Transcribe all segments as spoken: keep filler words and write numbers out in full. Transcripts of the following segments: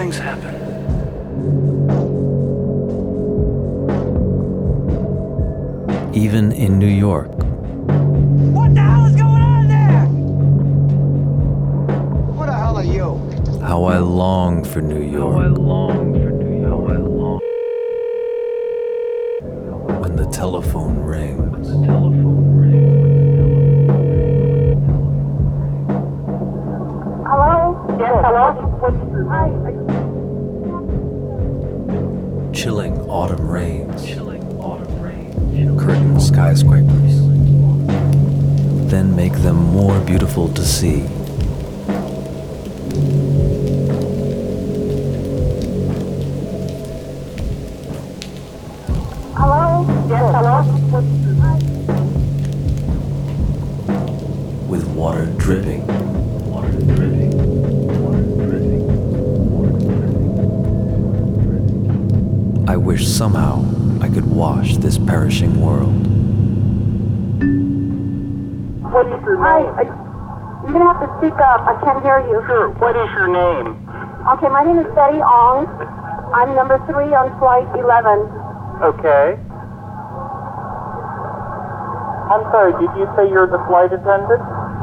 things happen. Even in New York. What the hell is going on there? Who the hell are you? How I long for New York. How I long for New York. How I long. When the telephone rings. When the telephone rings. Hello? Yes, hello? Hi. Chilling autumn rains. Chilling autumn rain. Curtain skyscrapers. Then make them more beautiful to see. Hello? Yes, hello? With water dripping. Water dripping. Water dripping. Water dripping. I wish somehow I could wash this perishing world. What is your name? Hi. You're going to have to speak up. I can't hear you. Sure. What is your name? Okay, my name is Betty Ong. I'm number three on flight eleven. Okay. I'm sorry, did you say you're the flight attendant?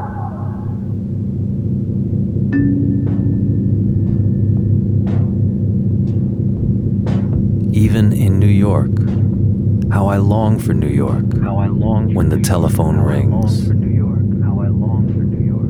Even in New York. How I long for New York. How I long for When the New telephone York. How I long rings. for New York. How I long for New York.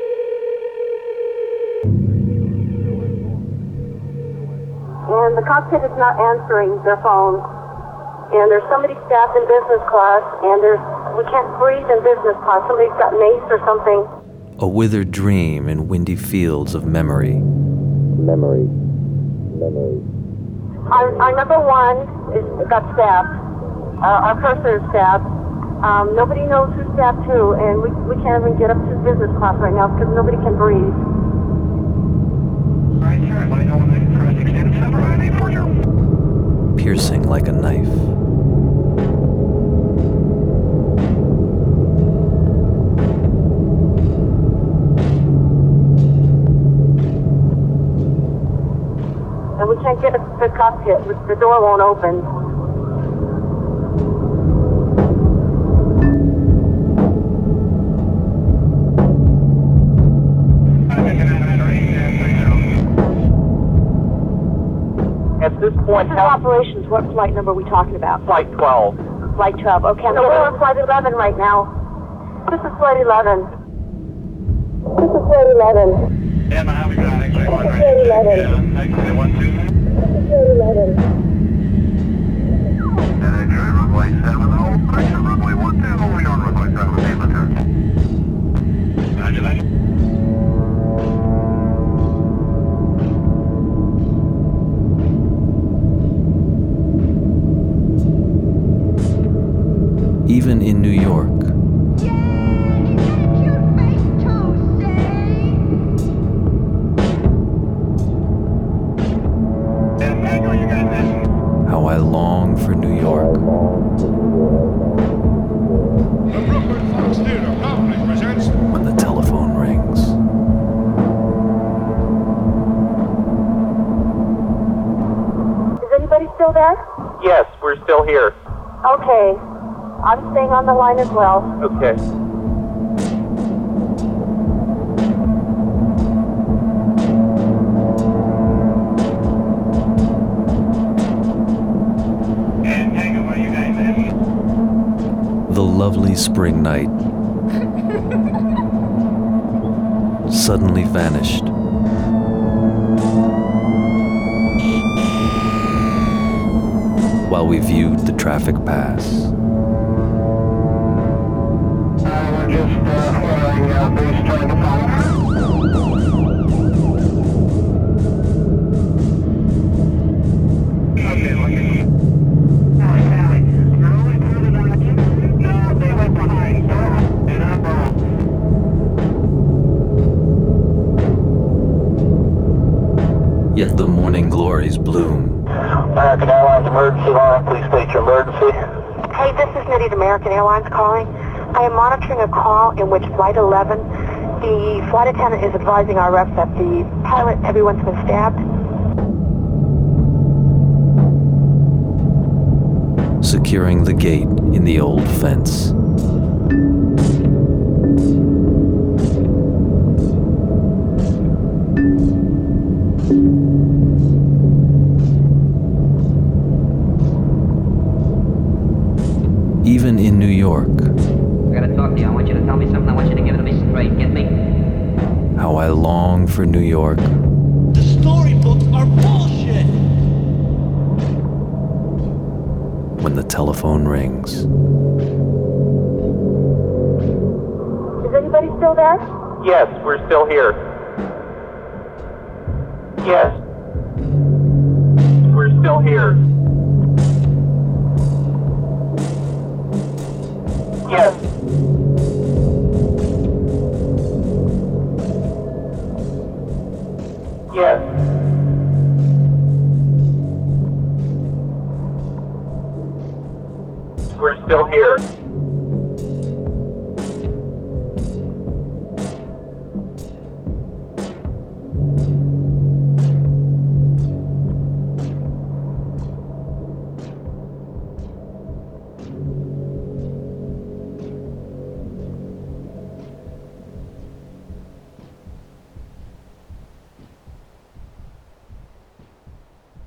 And the cockpit is not answering their phone. And there's somebody staffed in business class, and there's we can't breathe in business class. Somebody's got mace or something. A withered dream in windy fields of memory. Memory. Memory. Our, our number one is got stabbed. Uh, our purser is stabbed. Um, nobody knows who's stabbed who, and we, we can't even get up to business class right now because nobody can breathe. All right, sir. Let me know when the press extends seven nine eight four zero. Piercing like a knife. And we can't get to the cockpit. The door won't open. At this point, This is how... operations. What flight number are we talking about? Flight twelve. Flight twelve. Okay, I'm we're on flight eleven right now. This is flight eleven. This is flight eleven. Yeah, man, how we got it? This is flight eleven. Yeah, actually, one, two. This is flight eleven. Runway seven, oh, correction, runway one, two, holding on runway seven, eight, return. Roger that. Even in New York. How I long for New York. The Brooklyn Fox Theater proudly presents When the telephone rings. Is anybody still there? Yes, we're still here. Okay. I'm staying on the line as well. Okay. And Tango, where you guys at? The lovely spring night suddenly vanished. While we viewed the traffic pass. We're just uh, flying out base trying to follow. Okay, lucky. Alright, Sally. You're only pulling on you. No, they went behind. And I'm wrong. Yet the morning glories bloom. American Airlines emergency line, please state your emergency. Hey, this is Nitty, American Airlines calling. I am monitoring a call in which Flight eleven, the flight attendant is advising our reps that the pilot, everyone's been stabbed. securing the gate in the old fence. Even in New York, I gotta talk to you. I want you to tell me something. I want you to give it to me straight. Get me? how I long for New York. The storybooks are bullshit! When the telephone rings. Is anybody still there? Yes, we're still here. Yes. We're still here. Yes.